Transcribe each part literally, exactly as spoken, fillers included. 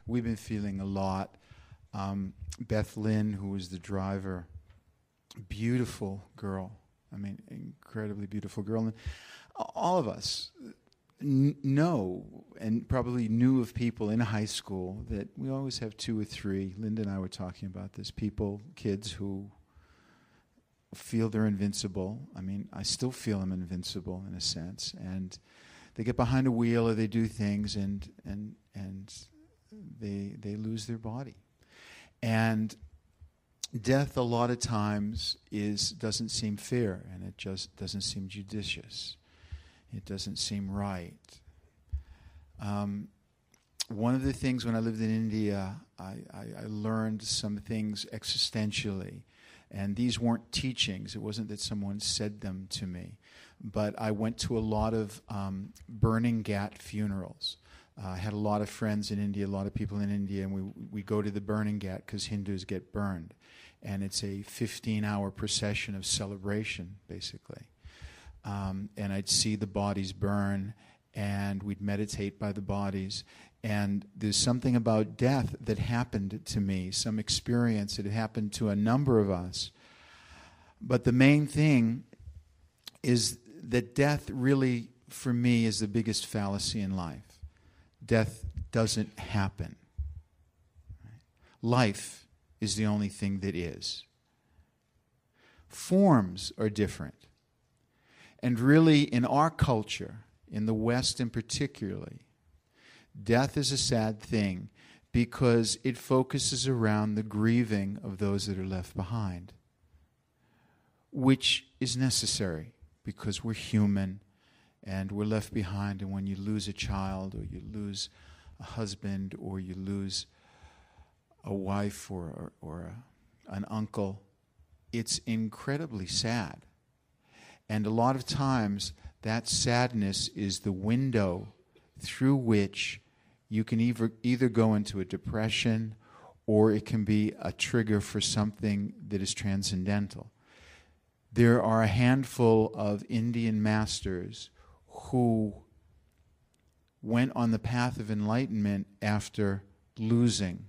we've been feeling a lot. Um, Beth Lynn, who was the driver, beautiful girl. I mean, incredibly beautiful girl. And all of us n- know and probably knew of people in high school that we always have two or three. Linda and I were talking about this. People, kids who feel they're invincible. I mean, I still feel I'm invincible in a sense. And they get behind a wheel or they do things and and and they they lose their body. And death a lot of times is doesn't seem fair, and it just doesn't seem judicious. It doesn't seem right. Um, one of the things when I lived in India, I, I, I learned some things existentially. And these weren't teachings. It wasn't that someone said them to me. But I went to a lot of um, burning Ghat funerals. Uh, I had a lot of friends in India, a lot of people in India, and we we go to the burning Ghat because Hindus get burned. And it's a fifteen-hour procession of celebration, basically. Um, and I'd see the bodies burn, and we'd meditate by the bodies. And there's something about death that happened to me, some experience that had happened to a number of us. But the main thing is that death really, for me, is the biggest fallacy in life. Death doesn't happen. Life is the only thing that is. Forms are different. And really, in our culture, in the West in particularly, death is a sad thing because it focuses around the grieving of those that are left behind, which is necessary because we're human and we're left behind. And when you lose a child or you lose a husband or you lose a wife or, or, or a, an uncle, it's incredibly sad. And a lot of times that sadness is the window through which you can either, either go into a depression or it can be a trigger for something that is transcendental. There are a handful of Indian masters who went on the path of enlightenment after losing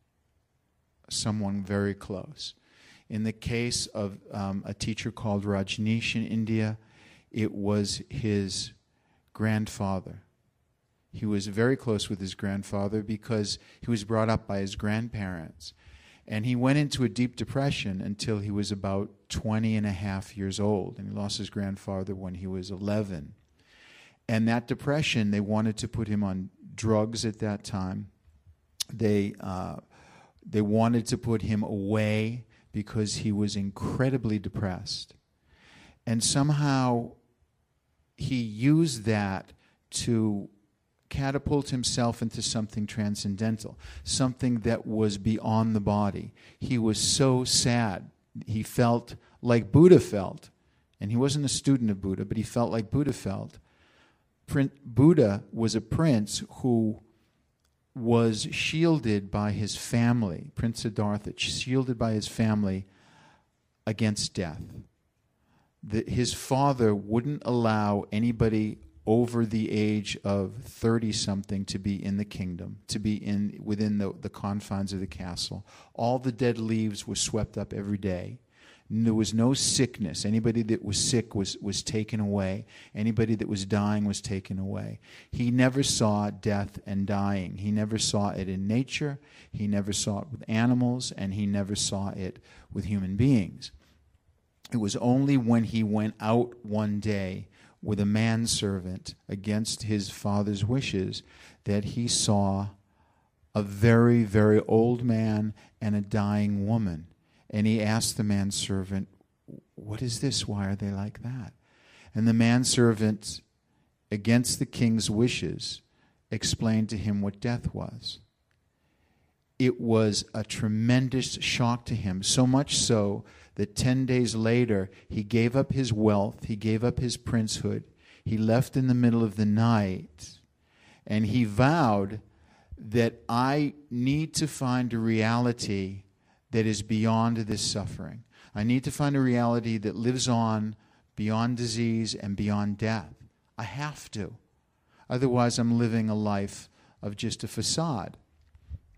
someone very close. In the case of um, a teacher called Rajneesh in India, it was his grandfather. He was very close with his grandfather because he was brought up by his grandparents. And he went into a deep depression until he was about twenty and a half years old. And he lost his grandfather when he was eleven. And that depression, they wanted to put him on drugs at that time. They, uh, they wanted to put him away because he was incredibly depressed. And somehow he used that to catapult himself into something transcendental, something that was beyond the body. He was so sad. He felt like Buddha felt. And he wasn't a student of Buddha, but he felt like Buddha felt. Buddha was a prince who was shielded by his family, Prince Siddhartha, shielded by his family against death. The, his father wouldn't allow anybody over the age of thirty-something to be in the kingdom, to be in within the, the confines of the castle. All the dead leaves were swept up every day. There was no sickness. Anybody that was sick was, was taken away. Anybody that was dying was taken away. He never saw death and dying. He never saw it in nature. He never saw it with animals, and he never saw it with human beings. It was only when he went out one day with a manservant against his father's wishes that he saw a very, very old man and a dying woman. And he asked the manservant, "What is this? Why are they like that?" And the manservant, against the king's wishes, explained to him what death was. It was a tremendous shock to him, so much so that ten days later he gave up his wealth, he gave up his princehood, he left in the middle of the night, and he vowed that I need to find a reality that is beyond this suffering. I need to find a reality that lives on beyond disease and beyond death. I have to. Otherwise, I'm living a life of just a facade.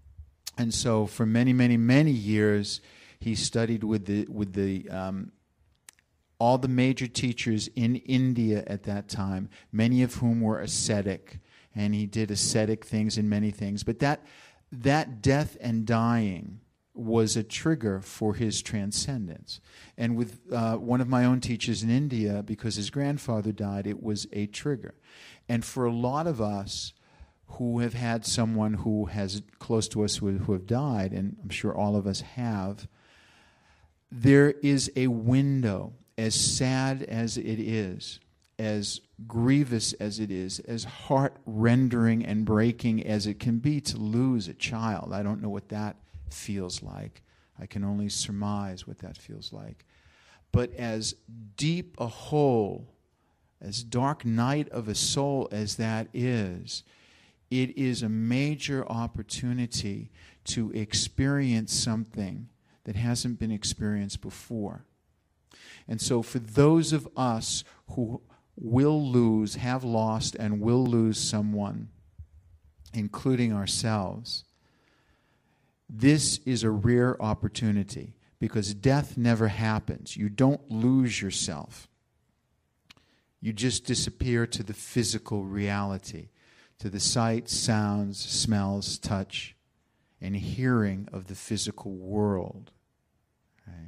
And so for many, many, many years, he studied with the with the um, all the major teachers in India at that time, many of whom were ascetic, and he did ascetic things and many things. But that that death and dying was a trigger for his transcendence. And with uh, one of my own teachers in India, because his grandfather died, it was a trigger. And for a lot of us who have had someone who has close to us who, who have died, and I'm sure all of us have, there is a window, as sad as it is, as grievous as it is, as heart-rending and breaking as it can be to lose a child. I don't know what that feels like. I can only surmise what that feels like. But as deep a hole, as dark night of a soul as that is, it is a major opportunity to experience something that hasn't been experienced before. And so for those of us who will lose, have lost, and will lose someone, including ourselves, this is a rare opportunity because death never happens. You don't lose yourself. You just disappear to the physical reality, to the sight, sounds, smells, touch, and hearing of the physical world. Right?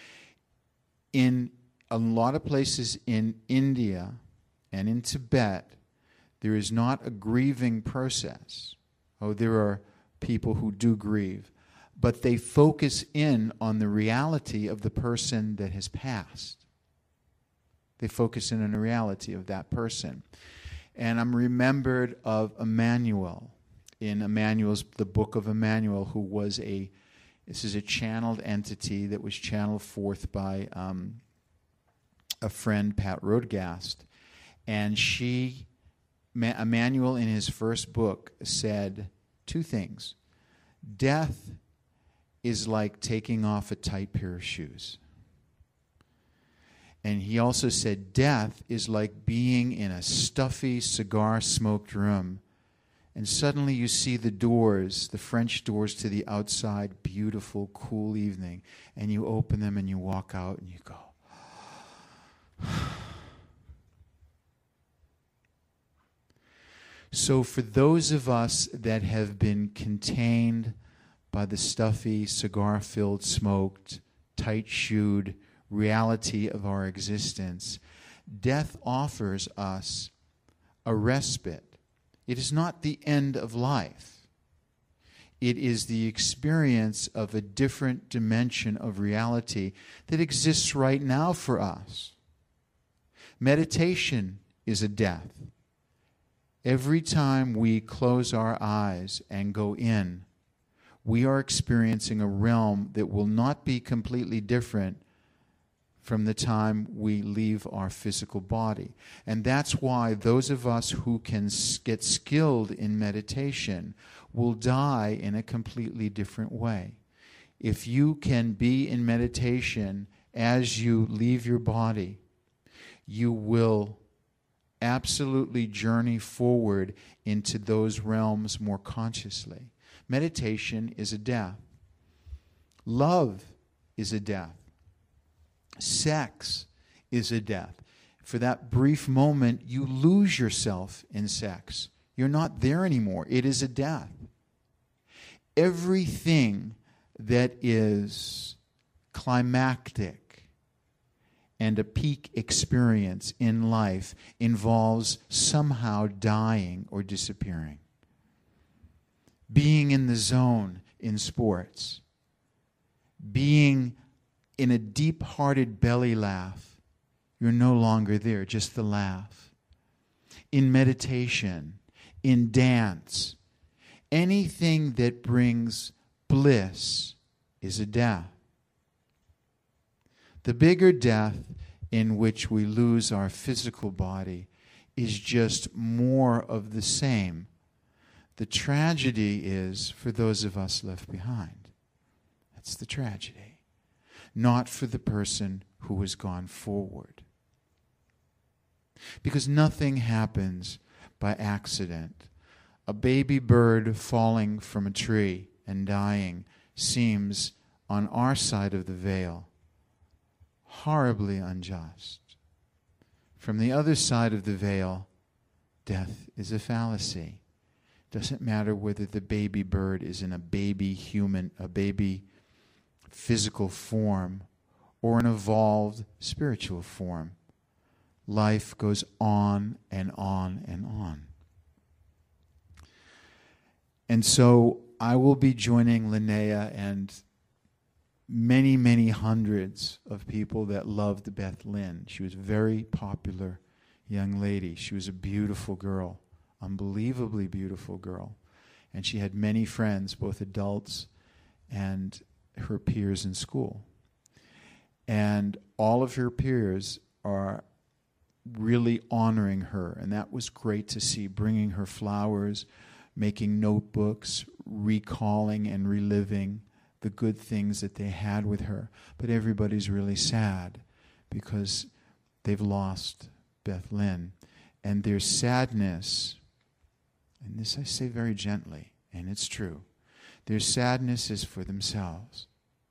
In a lot of places in India and in Tibet, there is not a grieving process. Oh, there are people who do grieve, but they focus in on the reality of the person that has passed. They focus in on the reality of that person. And I'm remembered of Emmanuel, in Emmanuel's, the book of Emmanuel, who was a, this is a channeled entity that was channeled forth by um, a friend, Pat Rodegast. And she, Ma- Emmanuel in his first book said two things. Death is like taking off a tight pair of shoes. And he also said death is like being in a stuffy, cigar-smoked room, and suddenly you see the doors, the French doors to the outside, beautiful, cool evening, and you open them and you walk out and you go, so for those of us that have been contained by the stuffy, cigar-filled, smoked, tight-shoed reality of our existence, death offers us a respite. It is not the end of life. It is the experience of a different dimension of reality that exists right now for us. Meditation is a death. Every time we close our eyes and go in, we are experiencing a realm that will not be completely different from the time we leave our physical body. And that's why those of us who can get skilled in meditation will die in a completely different way. If you can be in meditation as you leave your body, you will absolutely journey forward into those realms more consciously. Meditation is a death. Love is a death. Sex is a death. For that brief moment, you lose yourself in sex. You're not there anymore. It is a death. Everything that is climactic and a peak experience in life involves somehow dying or disappearing. Being in the zone in sports, being in a deep-hearted belly laugh, you're no longer there, just the laugh. In meditation, in dance, anything that brings bliss is a death. The bigger death in which we lose our physical body is just more of the same. The tragedy is for those of us left behind. That's the tragedy. Not for the person who has gone forward. Because nothing happens by accident. A baby bird falling from a tree and dying seems, on our side of the veil, horribly unjust. From the other side of the veil, death is a fallacy. Doesn't matter whether the baby bird is in a baby human, a baby physical form, or an evolved spiritual form. Life goes on and on and on. And so I will be joining Linnea and many, many hundreds of people that loved Beth Lynn. She was a very popular young lady. She was a beautiful girl, unbelievably beautiful girl. And she had many friends, both adults and her peers in school. And all of her peers are really honoring her. And that was great to see, bringing her flowers, making notebooks, recalling and reliving the good things that they had with her. But everybody's really sad because they've lost Beth Lynn. And their sadness, and this I say very gently, and it's true, their sadness is for themselves.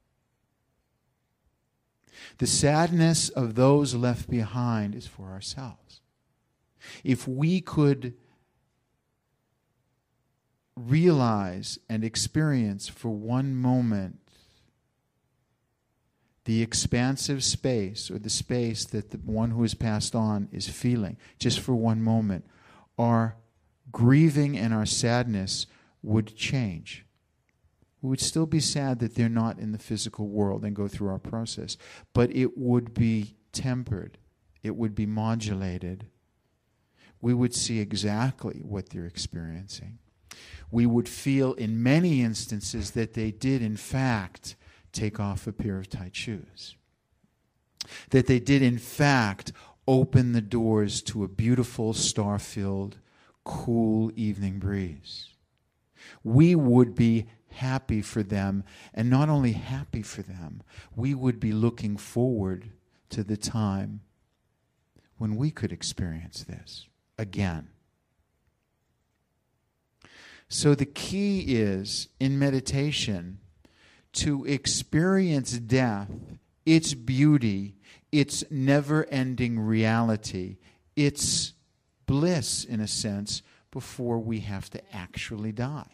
The sadness of those left behind is for ourselves. If we could realize and experience for one moment the expansive space, or the space that the one who has passed on is feeling, just for one moment, our grieving and our sadness would change. We would still be sad that they're not in the physical world and go through our process, but it would be tempered. It would be modulated. We would see exactly what they're experiencing. We would feel in many instances that they did, in fact, take off a pair of tight shoes. That they did, in fact, open the doors to a beautiful, star-filled, cool evening breeze. We would be happy for them, and not only happy for them, we would be looking forward to the time when we could experience this again. So the key is, in meditation, to experience death, its beauty, its never-ending reality, its bliss, in a sense, before we have to actually die.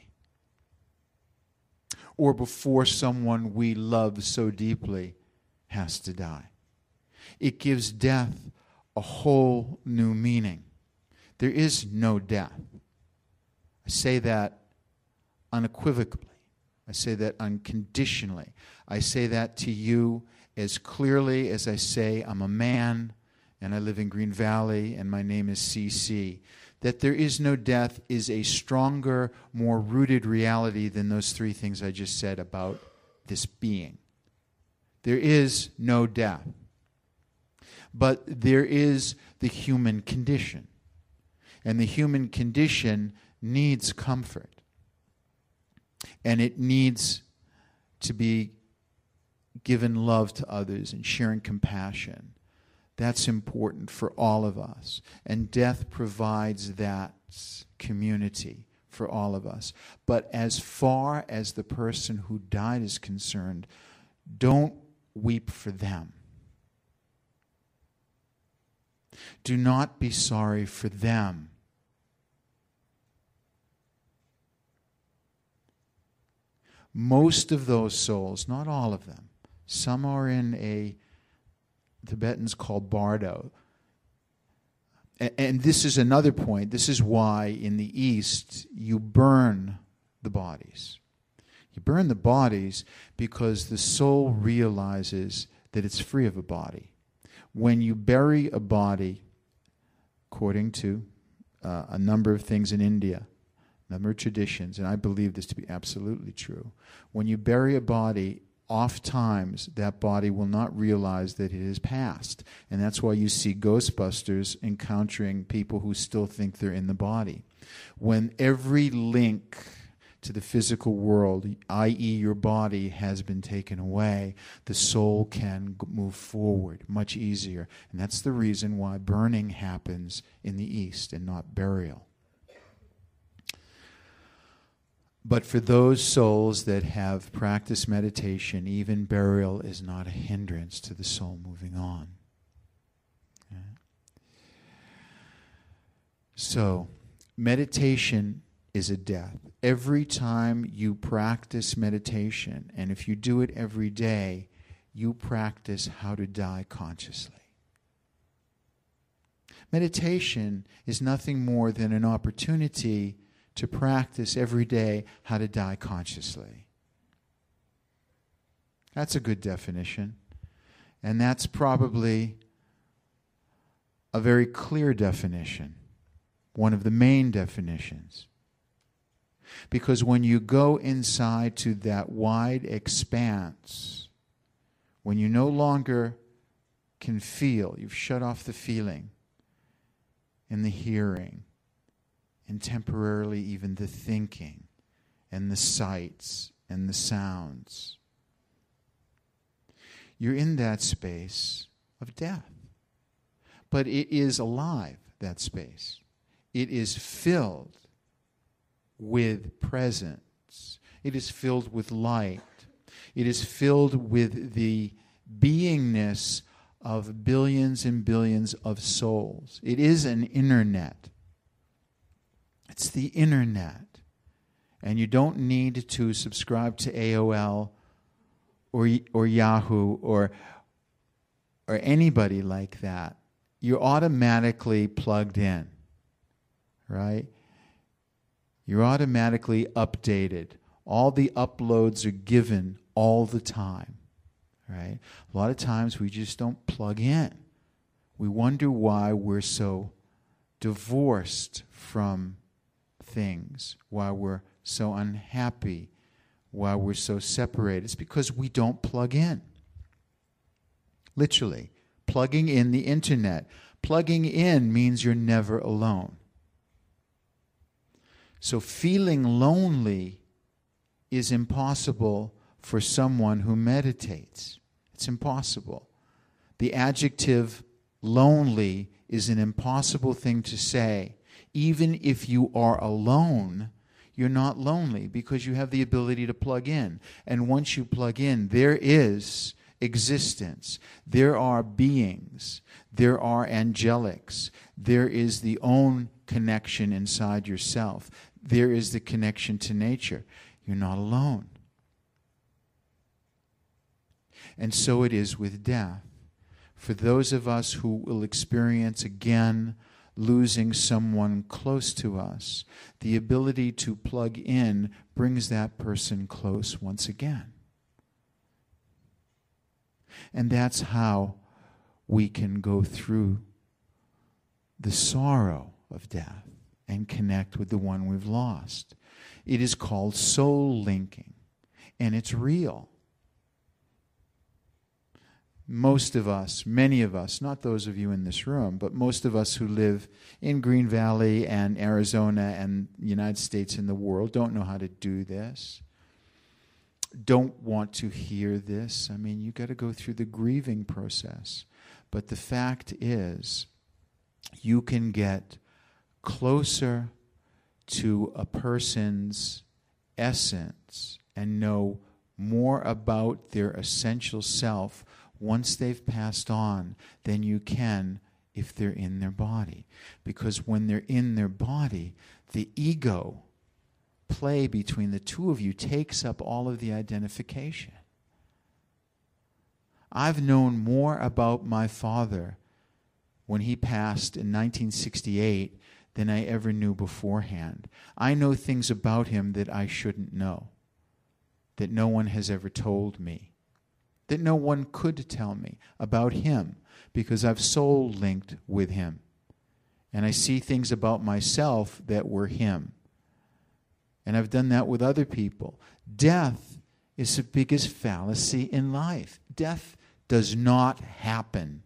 Or before someone we love so deeply has to die. It gives death a whole new meaning. There is no death. I say that unequivocally. I say that unconditionally. I say that to you as clearly as I say I'm a man and I live in Green Valley and my name is C C. That there is no death is a stronger, more rooted reality than those three things I just said about this being. There is no death. But there is the human condition. And the human condition needs comfort. And it needs to be given love to others and sharing compassion. That's important for all of us. And death provides that community for all of us. But as far as the person who died is concerned, don't weep for them. Do not be sorry for them. Most of those souls, not all of them, some are in a, Tibetans call bardo. And this is another point. This is why in the East you burn the bodies. You burn the bodies because the soul realizes that it's free of a body. When you bury a body, according to uh, a number of things in India, a number of traditions, and I believe this to be absolutely true, when you bury a body, oftentimes that body will not realize that it is past. And that's why you see Ghostbusters encountering people who still think they're in the body. When every link to the physical world, that is your body, has been taken away, the soul can move forward much easier. And that's the reason why burning happens in the East and not burial. But for those souls that have practiced meditation, even burial is not a hindrance to the soul moving on. Okay? So, meditation is a death. Every time you practice meditation, and if you do it every day, you practice how to die consciously. Meditation is nothing more than an opportunity to practice every day how to die consciously. That's a good definition. And that's probably a very clear definition, one of the main definitions. Because when you go inside to that wide expanse, when you no longer can feel, you've shut off the feeling and the hearing, and temporarily even the thinking, and the sights, and the sounds. You're in that space of death. But it is alive, that space. It is filled with presence. It is filled with light. It is filled with the beingness of billions and billions of souls. It is an internet. It's the internet. And you don't need to subscribe to A O L or or Yahoo or or anybody like that. You're automatically plugged in, right? You're automatically updated. All the uploads are given all the time, right? A lot of times we just don't plug in. We wonder why we're so divorced from things, why we're so unhappy, why we're so separated. It's because we don't plug in. Literally, plugging in the internet. Plugging in means you're never alone. So feeling lonely is impossible for someone who meditates. It's impossible. The adjective lonely is an impossible thing to say. Even if you are alone, you're not lonely because you have the ability to plug in. And once you plug in, there is existence. There are beings. There are angelics. There is the own connection inside yourself. There is the connection to nature. You're not alone. And so it is with death. For those of us who will experience again losing someone close to us, the ability to plug in brings that person close once again. And that's how we can go through the sorrow of death and connect with the one we've lost. It is called soul linking, and it's real. Most of us, many of us, not those of you in this room, but most of us who live in Green Valley and Arizona and the United States and the world don't know how to do this, don't want to hear this. I mean, you got to go through the grieving process. But the fact is, you can get closer to a person's essence and know more about their essential self once they've passed on than you can if they're in their body. Because when they're in their body, the ego play between the two of you takes up all of the identification. I've known more about my father when he passed in nineteen sixty-eight than I ever knew beforehand. I know things about him that I shouldn't know, that no one has ever told me, that no one could tell me about him, because I've soul linked with him. And I see things about myself that were him. And I've done that with other people. Death is the biggest fallacy in life. Death does not happen.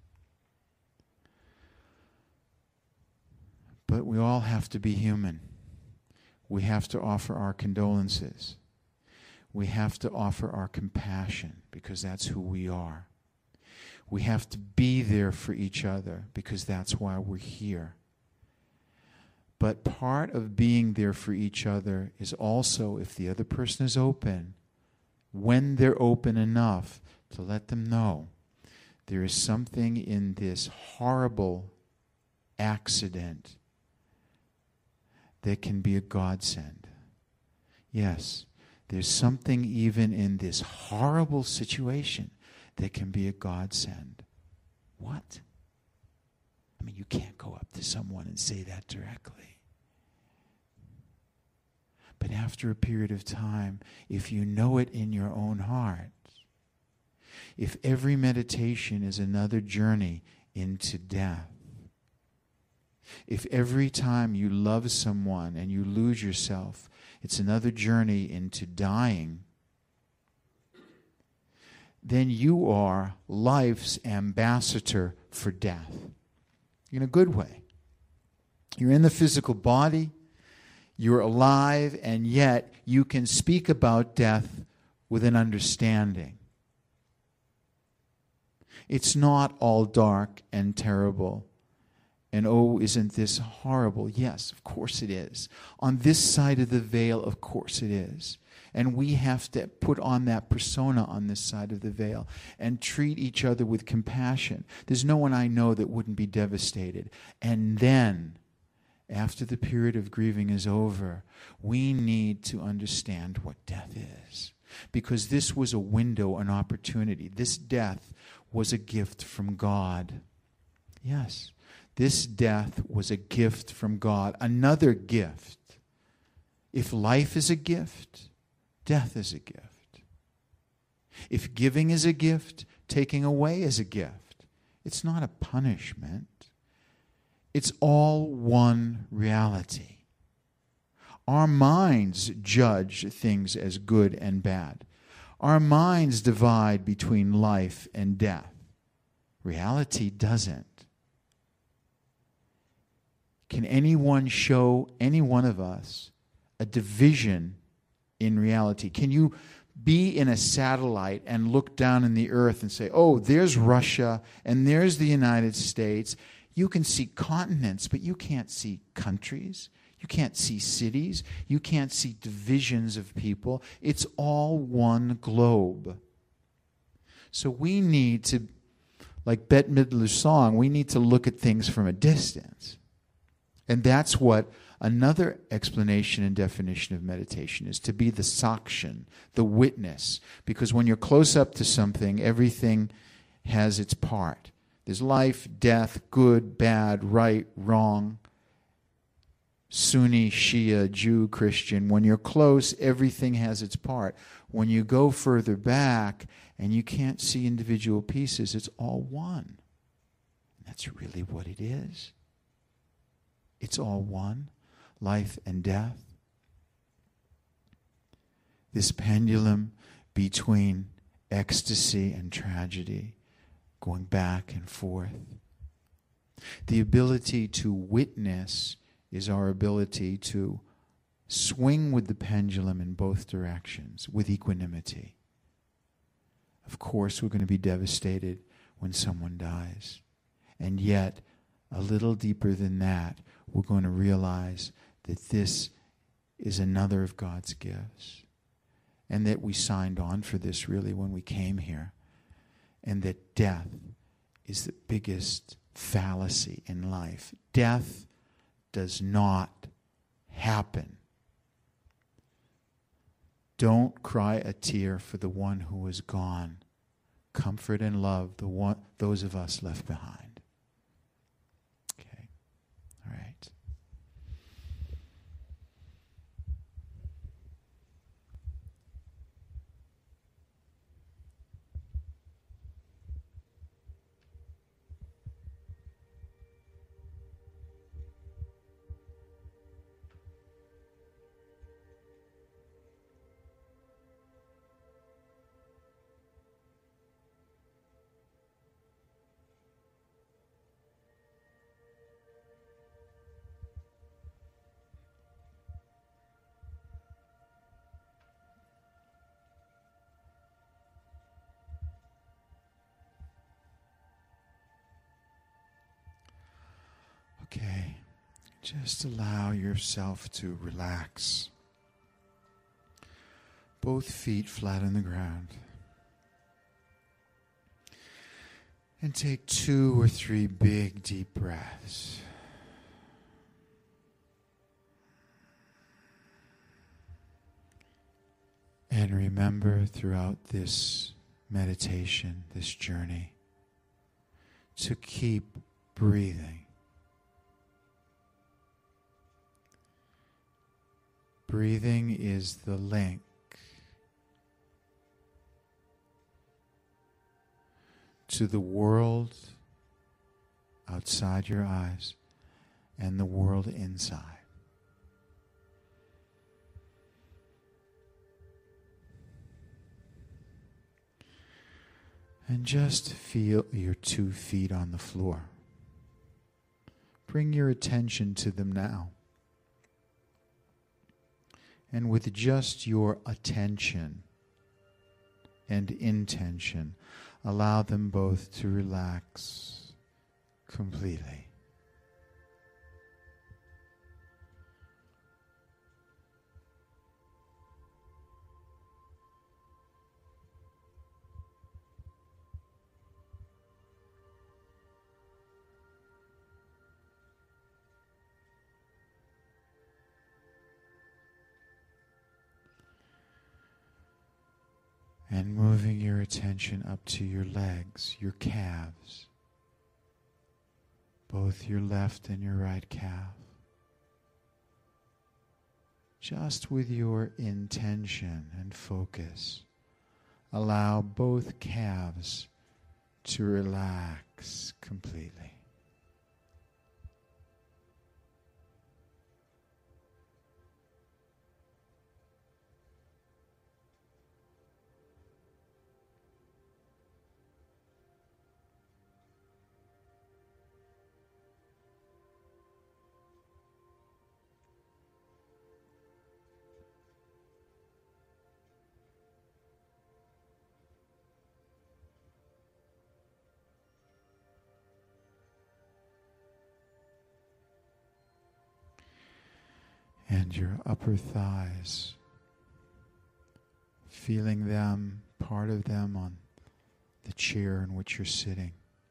But we all have to be human. We have to offer our condolences. We have to offer our compassion, because that's who we are. We have to be there for each other, because that's why we're here. But part of being there for each other is also, if the other person is open, when they're open enough, to let them know there is something in this horrible accident that can be a godsend. Yes, there's something even in this horrible situation that can be a godsend. What? I mean, you can't go up to someone and say that directly. But after a period of time, if you know it in your own heart, if every meditation is another journey into death, if every time you love someone and you lose yourself, it's another journey into dying, then you are life's ambassador for death. In a good way. You're in the physical body, you're alive, and yet you can speak about death with an understanding. It's not all dark and terrible. And oh, isn't this horrible? Yes, of course it is. On this side of the veil, of course it is. And we have to put on that persona on this side of the veil and treat each other with compassion. There's no one I know that wouldn't be devastated. And then, after the period of grieving is over, we need to understand what death is. Because this was a window, an opportunity. This death was a gift from God. Yes, this death was a gift from God. Another gift. If life is a gift, death is a gift. If giving is a gift, taking away is a gift. It's not a punishment. It's all one reality. Our minds judge things as good and bad. Our minds divide between life and death. Reality doesn't. Can anyone show any one of us a division in reality? Can you be in a satellite and look down in the earth and say, oh, there's Russia and there's the United States? You can see continents, but you can't see countries. You can't see cities. You can't see divisions of people. It's all one globe. So we need to, like Bette Midler's song, we need to look at things from a distance. And that's what another explanation and definition of meditation is, to be the sakshan, the witness. Because when you're close up to something, everything has its part. There's life, death, good, bad, right, wrong, Sunni, Shia, Jew, Christian. When you're close, everything has its part. When you go further back and you can't see individual pieces, it's all one. That's really what it is. It's all one, life and death. This pendulum between ecstasy and tragedy, going back and forth. The ability to witness is our ability to swing with the pendulum in both directions with equanimity. Of course, we're going to be devastated when someone dies. And yet, a little deeper than that, we're going to realize that this is another of God's gifts. And that we signed on for this really when we came here. And that death is the biggest fallacy in life. Death does not happen. Don't cry a tear for the one who is gone. Comfort and love the one, those of us left behind. Okay. All right. Okay, Just allow yourself to relax. Both feet flat on the ground. And take two or three big, deep breaths. And remember throughout this meditation, this journey, to keep breathing. Breathing is the link to the world outside your eyes and the world inside. And just feel your two feet on the floor. Bring your attention to them now. And with just your attention and intention, allow them both to relax completely. And moving your attention up to your legs, your calves, both your left and your right calf. Just with your intention and focus, allow both calves to relax completely. And your upper thighs, feeling them, part of them on the chair in which you're sitting.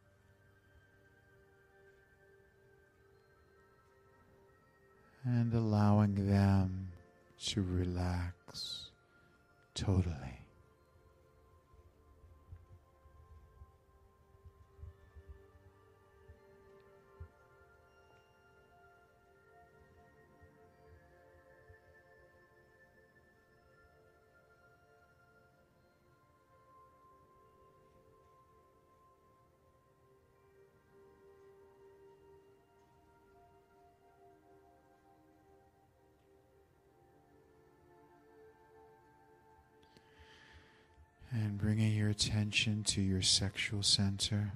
And allowing them to relax totally. And bringing your attention to your sexual center.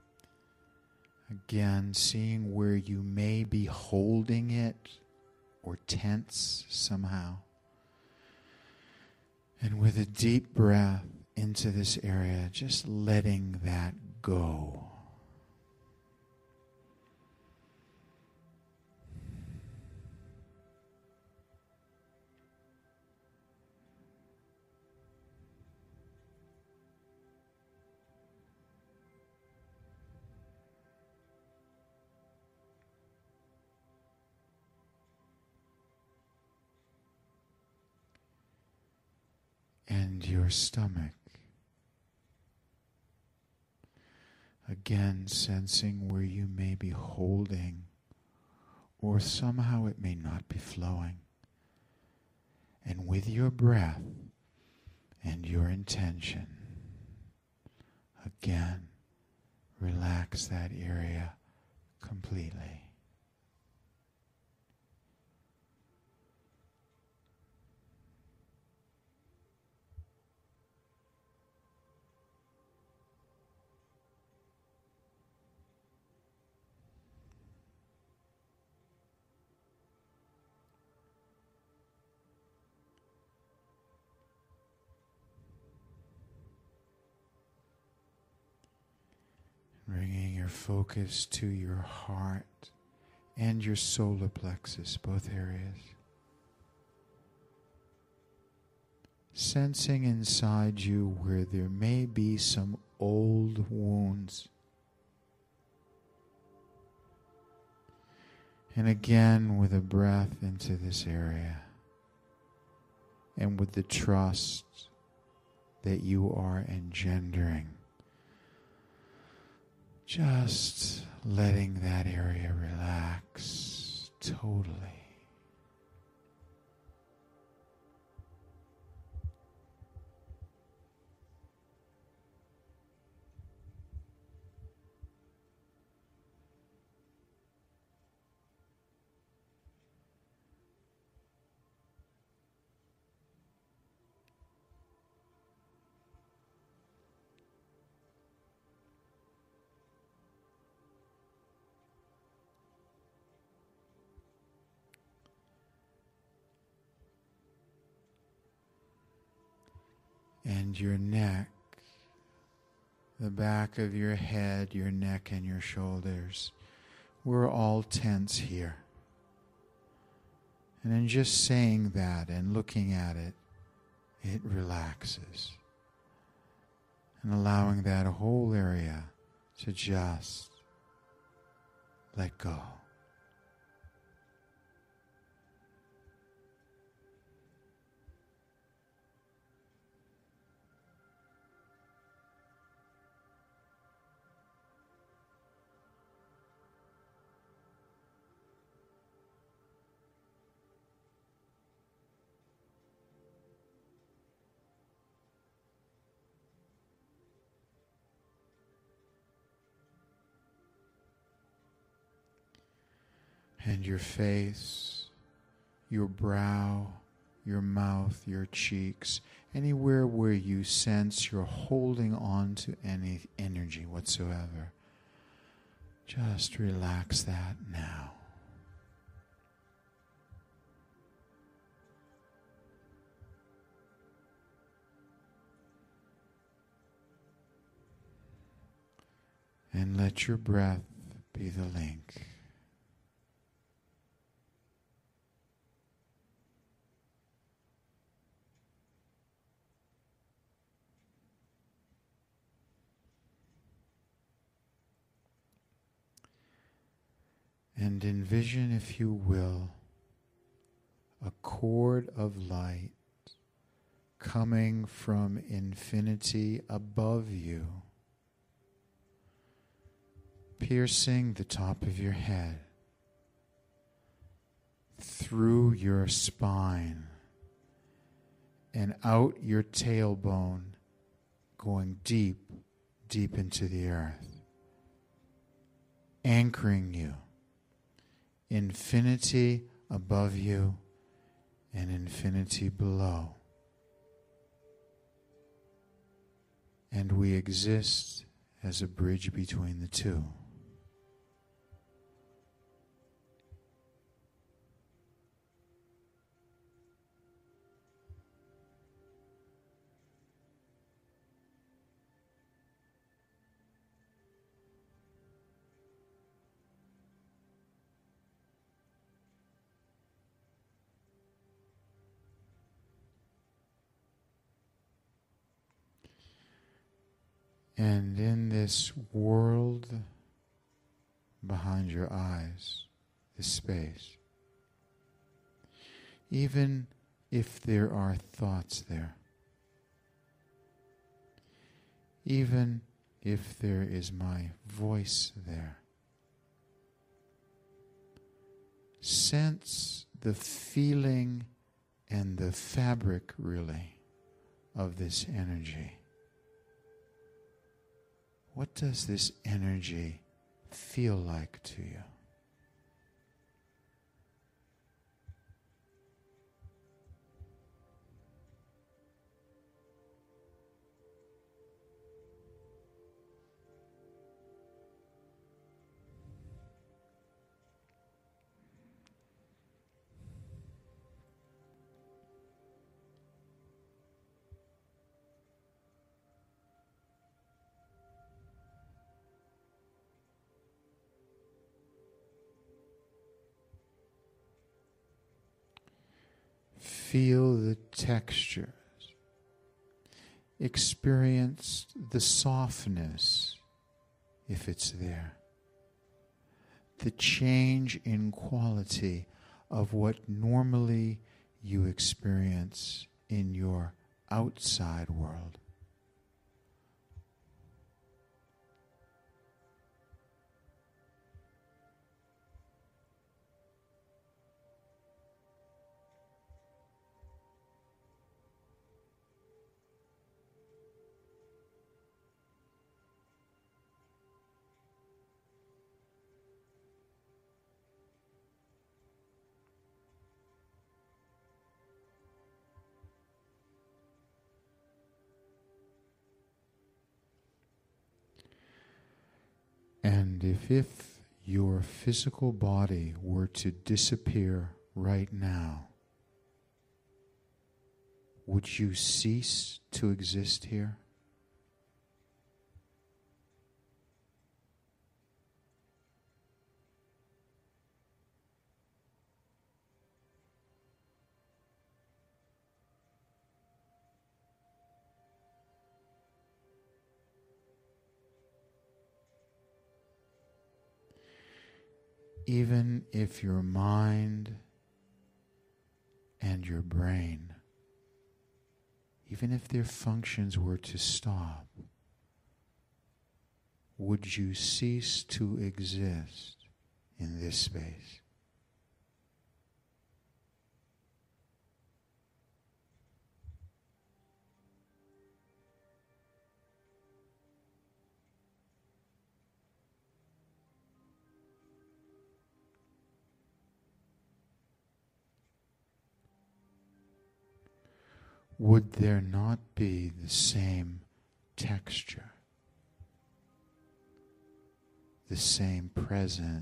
Again, seeing where you may be holding it or tense somehow. And with a deep breath into this area, just letting that go. And your stomach. Again, sensing where you may be holding, or somehow it may not be flowing. And with your breath and your intention, again, relax that area completely. Bringing your focus to your heart and your solar plexus, both areas. Sensing inside you where there may be some old wounds. And again, with a breath into this area, and with the trust that you are engendering, just letting that area relax totally. And your neck, the back of your head, your neck and your shoulders, we're all tense here. And in just saying that and looking at it, it relaxes. And allowing that whole area to just let go. And your face, your brow, your mouth, your cheeks, anywhere where you sense you're holding on to any energy whatsoever, just relax that now. And let your breath be the link. And envision, if you will, a cord of light coming from infinity above you, piercing the top of your head, through your spine, and out your tailbone, going deep, deep into the earth, anchoring you. Infinity above you and infinity below. And we exist as a bridge between the two. And in this world behind your eyes, this space, even if there are thoughts there, even if there is my voice there, sense the feeling and the fabric, really, of this energy. What does this energy feel like to you? feel the textures. Experience the softness, if it's there. The change in quality of what normally you experience in your outside world. And if, if your physical body were to disappear right now, would you cease to exist here? Even if your mind and your brain, even if their functions were to stop, would you cease to exist in this space? Would there not be the same texture, the same presence?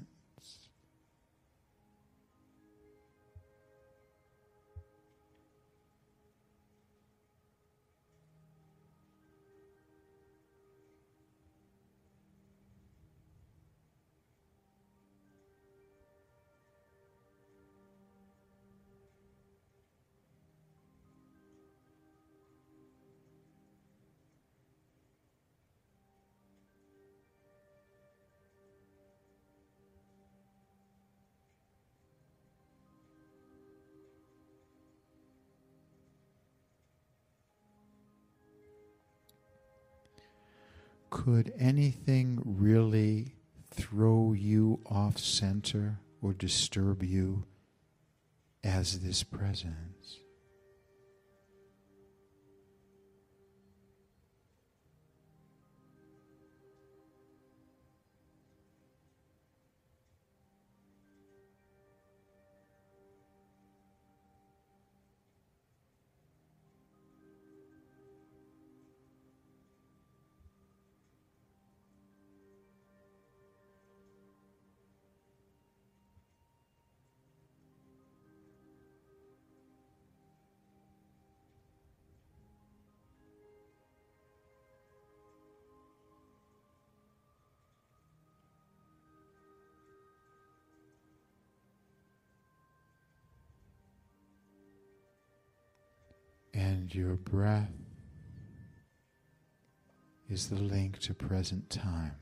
Could anything really throw you off center or disturb you as this presence? And your breath is the link to present time.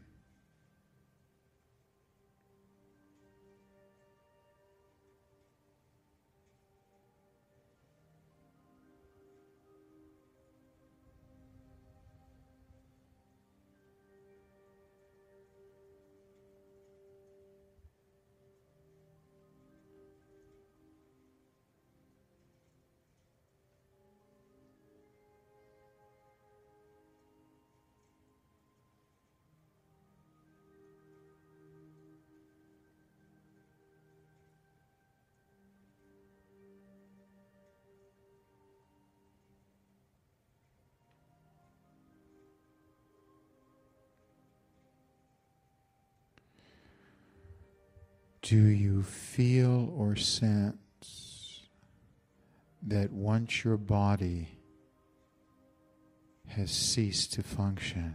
Do you feel or sense that once your body has ceased to function,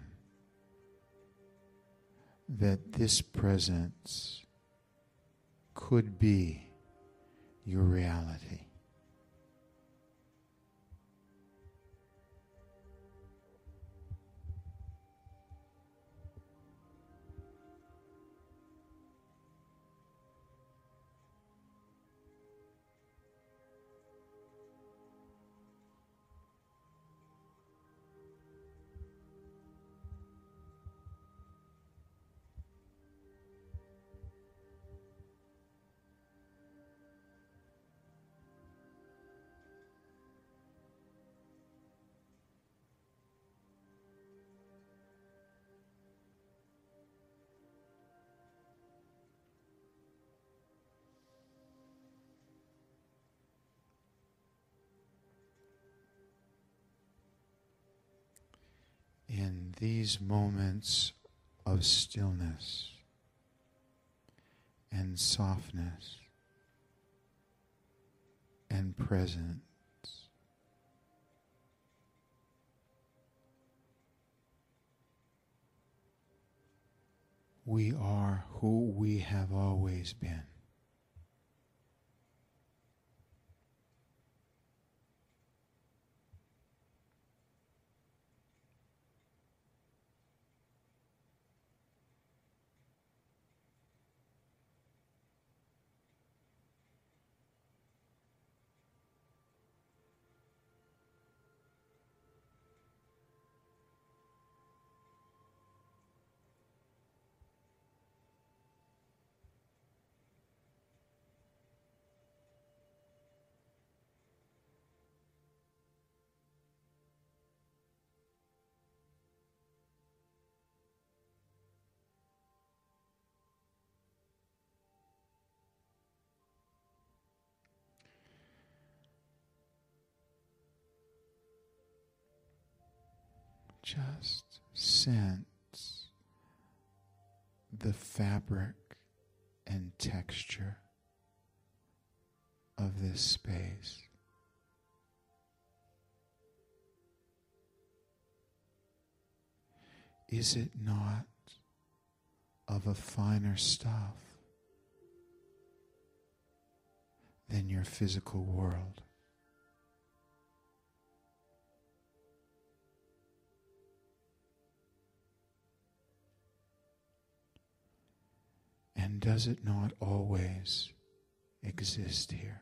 that this presence could be your reality? these moments of stillness and softness and presence we are who we have always been. Just sense the fabric and texture of this space. Is it not of a finer stuff than your physical world? And does it not always exist here?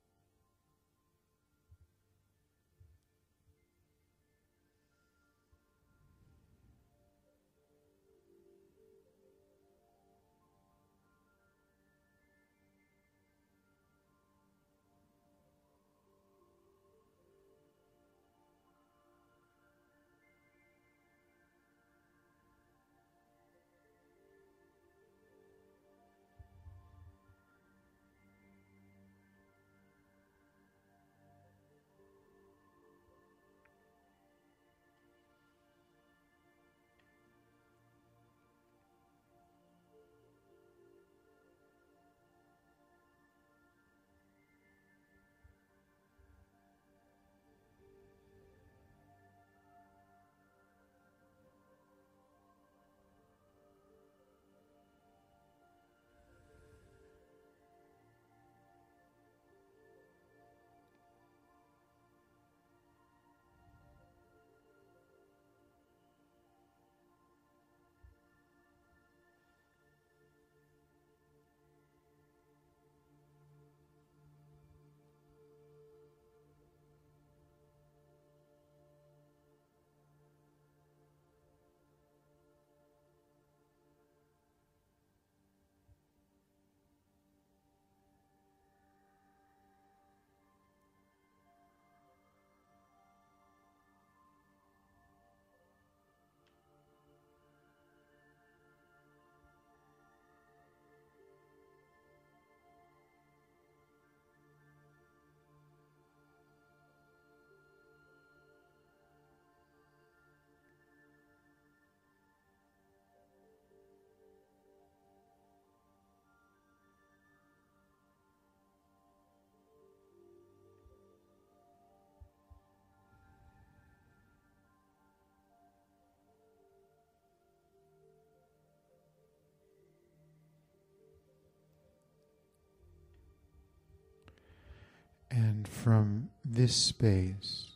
And from this space,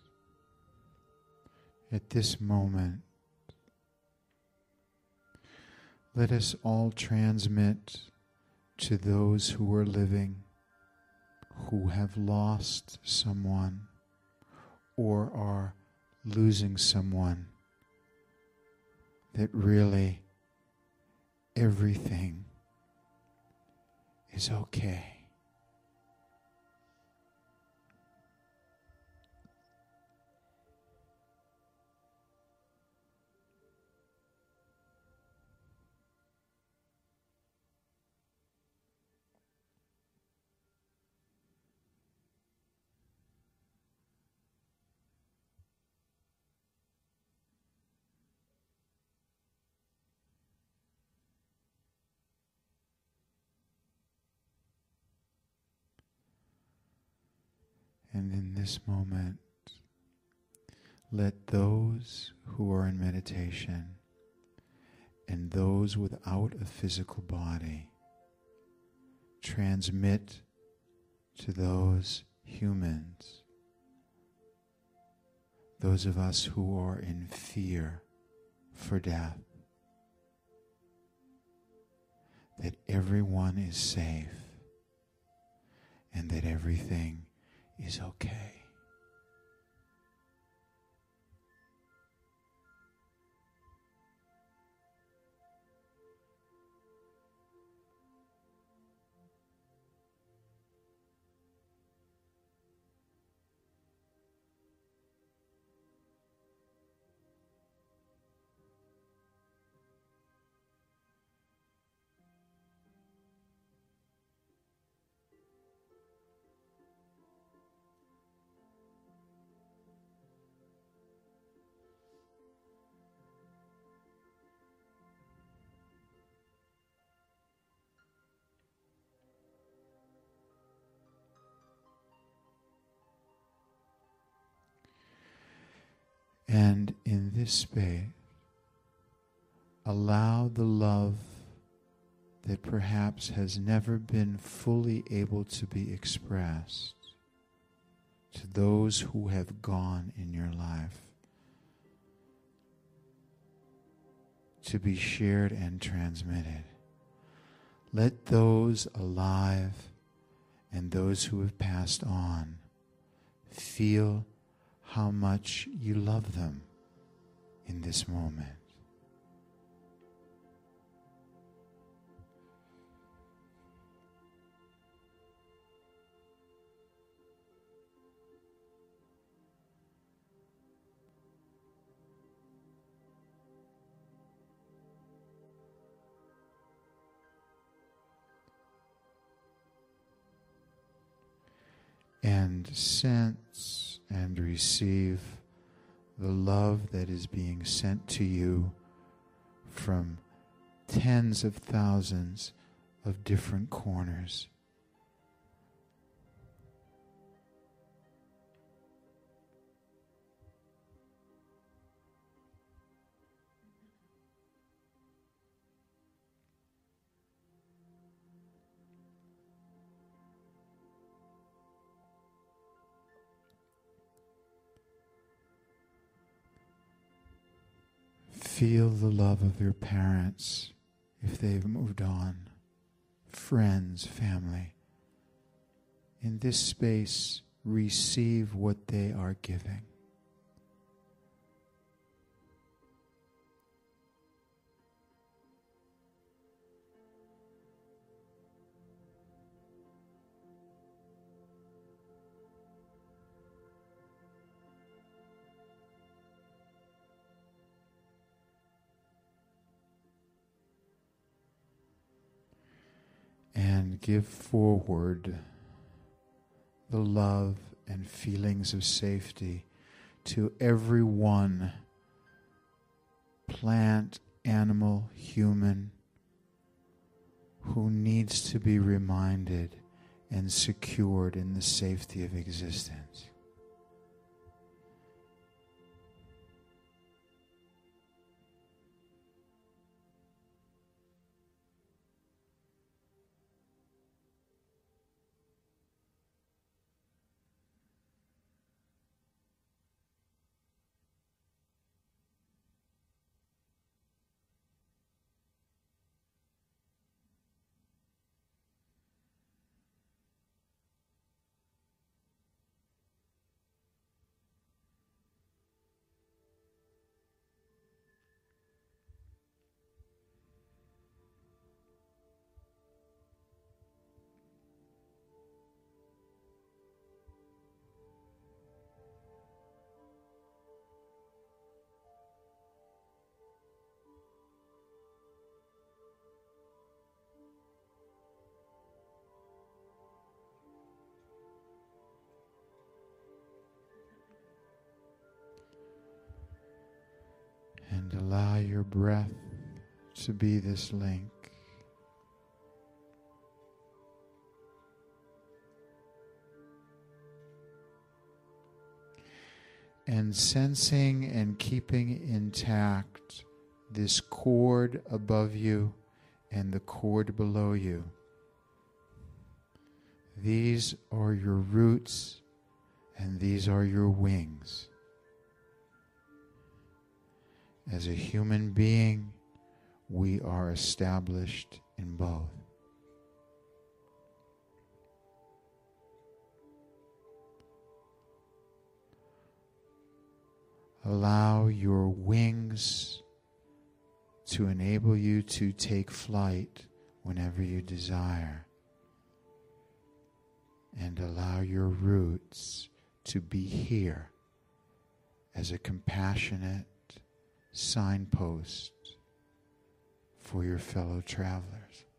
at this moment, let us all transmit to those who are living, who have lost someone or are losing someone, that really everything is okay. And in this moment, let those who are in meditation and those without a physical body transmit to those humans, those of us who are in fear for death, that everyone is safe and that everything is okay. And in this space, allow the love that perhaps has never been fully able to be expressed to those who have gone in your life to be shared and transmitted. Let those alive and those who have passed on feel how much you love them in this moment. And sense and receive the love that is being sent to you from tens of thousands of different corners. Feel the love of your parents if they've moved on, friends, family. In this space, receive what they are giving. And give forward the love and feelings of safety to everyone, plant, animal, human, who needs to be reminded and secured in the safety of existence. And allow your breath to be this link. And sensing and keeping intact this cord above you and the cord below you. These are your roots and these are your wings. As a human being, we are established in both. Allow your wings to enable you to take flight whenever you desire. And allow your roots to be here as a compassionate signpost for your fellow travelers.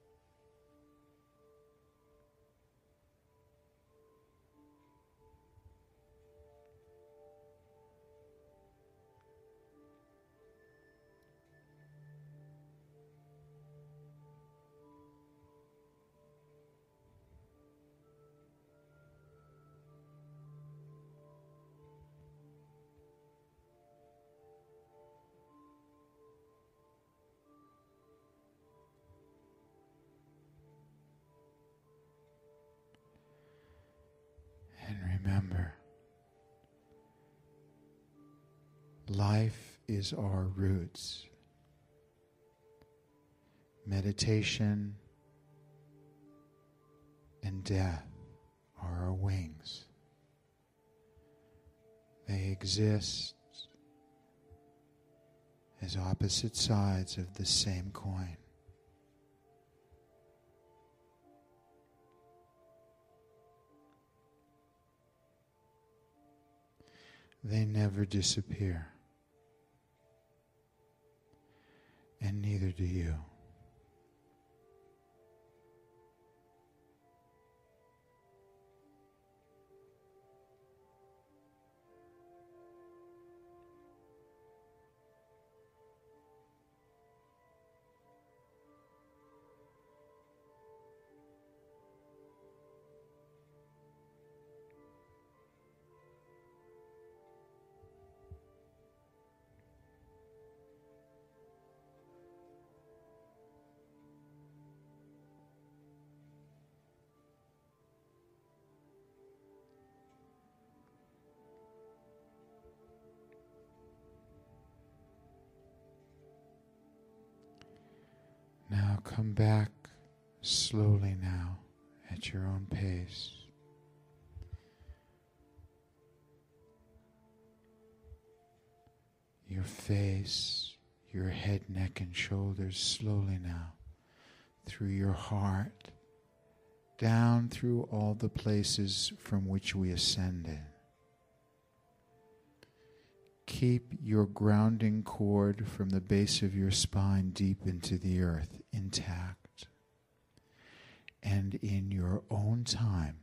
Remember, life is our roots. Meditation and death are our wings. They exist as opposite sides of the same coin. They never disappear. And neither do you. Now come back slowly now at your own pace. Your face, your head, neck, and shoulders slowly now through your heart, down through all the places from which we ascended. Keep your grounding cord from the base of your spine deep into the earth intact. And in your own time,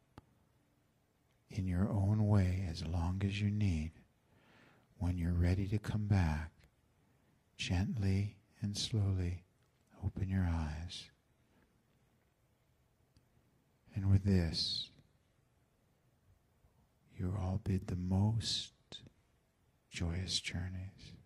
in your own way, as long as you need, when you're ready to come back, gently and slowly open your eyes. And with this, you're all bid the most joyous journeys.